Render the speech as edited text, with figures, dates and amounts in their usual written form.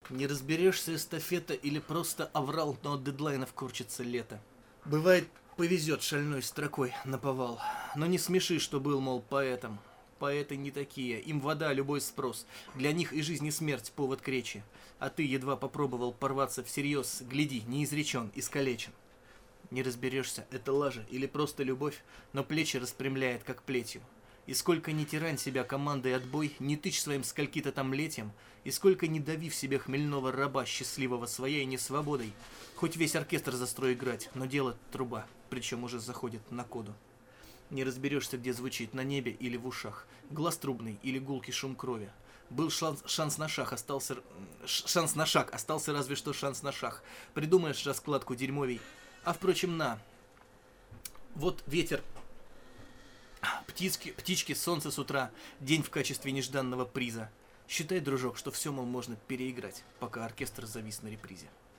Не разберешься, эстафета или просто аврал, но от дедлайнов корчится лето. Бывает, повезет шальной строкой наповал. Но не смеши, что был, мол, поэтом. Поэты не такие, им вода, любой спрос. Для них и жизнь, и смерть повод к речи. А ты едва попробовал порваться всерьез, гляди, не изречен, искалечен. Не разберешься, это лажа или просто любовь, но плечи распрямляет, как плетью. И сколько ни тирань себя командой отбой, не тычь своим скольки-то там летям, и сколько не дави в себе хмельного раба, счастливого своей несвободой, хоть весь оркестр застрой играть, но дело труба, причем уже заходит на коду. Не разберешься, где звучит, на небе или в ушах, глаз трубный или гулкий шум крови. Был шанс на шаг, остался разве что шанс на шаг. Придумаешь раскладку дерьмовей. А впрочем, на. Вот ветер, птички, солнце с утра, день в качестве нежданного приза. Считай, дружок, что все, мол, можно переиграть, пока оркестр завис на репризе.